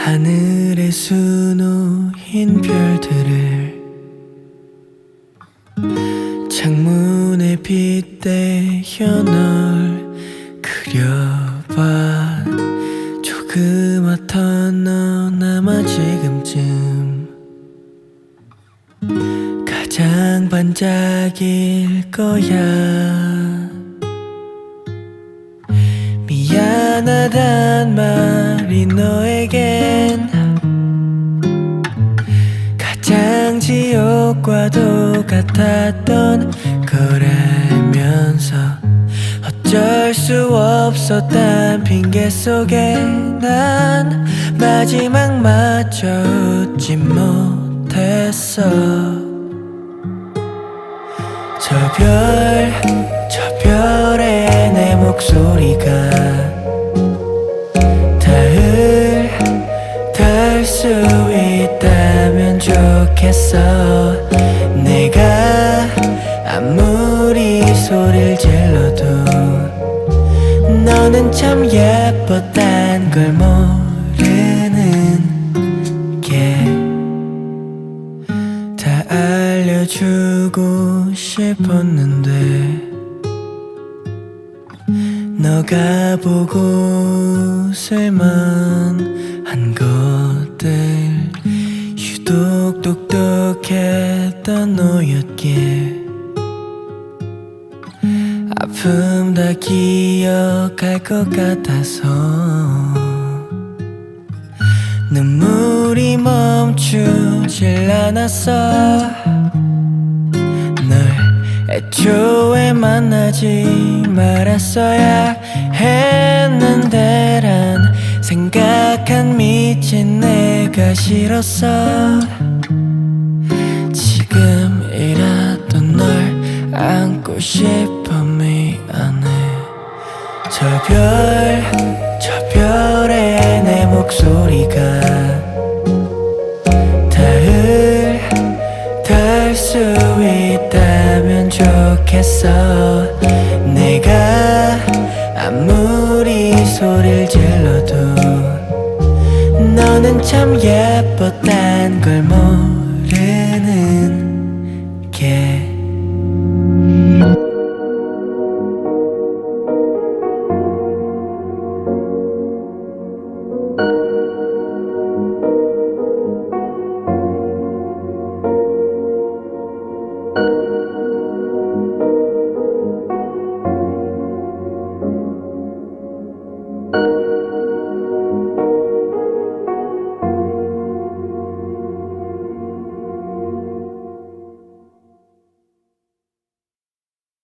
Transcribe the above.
하늘에 수놓인 별들을 창문에 빗대어 널 그려봐. 조그맣던 넌 아마 지금쯤 가장 반짝일 거야. 미안하단 말이 너에겐 가장 지옥과도 같았던 거라면서 어쩔 수 없었단 핑계 속에 난 마지막마저 웃지 못했어. 저 별에 내 목소리가 닿을 수 있다면 좋겠어. 내가 아무리 소리를 질러도 너는 참 예뻤단 걸 모르는 게 다 알려주고 싶었는데 너가 보고 쓸만한 것들 유독 똑똑했던 너였기에 아픔 다 기억할 것 같아서 눈물이 멈추질 않았어. 널 애초에 만나지 말았어야 했는데 란 생각한 미친 내가 싫었어. 지금이라도 널 안고 싶어. 미안해. 저 별에 내 목소리가 닿을 수 있다면 좋겠어. 내가 아무리 소리를 질러도 너는 참 예뻤단 걸